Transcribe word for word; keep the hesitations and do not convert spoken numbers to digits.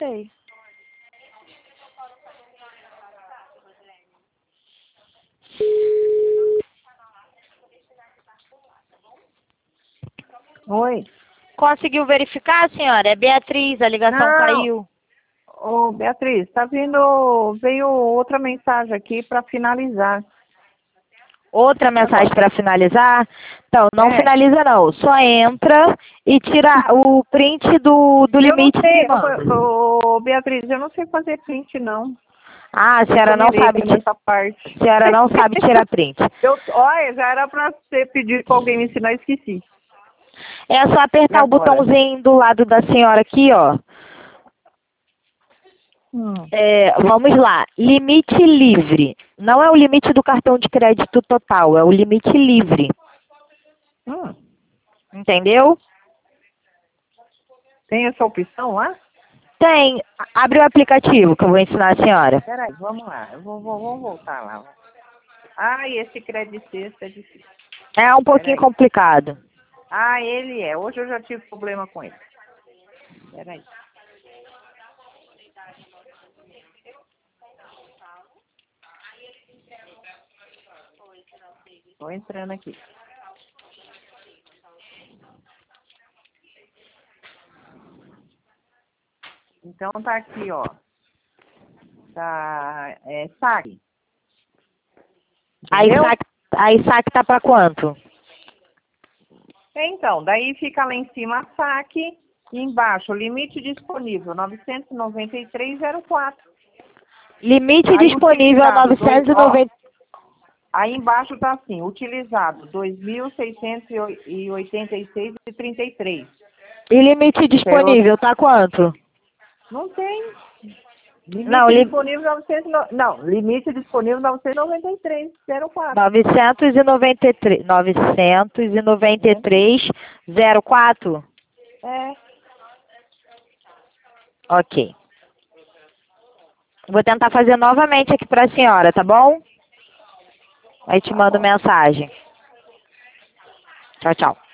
sei. Oi. Conseguiu verificar, senhora? É Beatriz, a ligação Não. caiu. Ô, Beatriz, tá vindo, veio outra mensagem aqui para finalizar. Outra mensagem para finalizar? Então, não É. finaliza não. Só entra e tira o print do, do Eu não limite sei, e manda. ô, ô, Beatriz, eu não sei fazer print, não. Ah, a Eu senhora sou não sabe, leiga ti- nessa parte. a senhora não sabe tirar print. eu, olha, já era para você pedir para alguém me ensinar, esqueci. É só E apertar o agora? botãozinho do lado da senhora aqui, ó. Hum. É, vamos lá. Limite livre. Não é o limite do cartão de crédito total, é o limite livre. Hum. Entendeu? Tem essa opção lá? Tem. Abre o aplicativo que eu vou ensinar a senhora. Peraí, vamos lá. Eu vou, vou, vou voltar lá. Ah, e esse crédito sexta é difícil. É um pouquinho Peraí. complicado. Ah, ele é. Hoje eu já tive problema com ele. Peraí. Tô entrando aqui. Então tá aqui, ó. Tá, é, saque. Aí Entendeu? saque, aí saque tá pra quanto? Então, daí fica lá em cima saque e embaixo limite disponível novecentos e noventa e três zero quatro. Limite Aí disponível utilizado dois, novecentos e ó. noventa. Aí embaixo tá assim, utilizado dois mil seiscentos e oitenta e seis e trinta e três. E limite Quero... disponível tá quanto? Não tem. Não, Limite li... disponível novecentos, e no- não, limite disponível novecentos e noventa e três zero quatro. novecentos e noventa e três. novecentos e noventa e três zero quatro. É. Ok. Vou tentar fazer novamente aqui pra senhora, tá bom? Aí te Tá mando bom. mensagem. Tchau, tchau.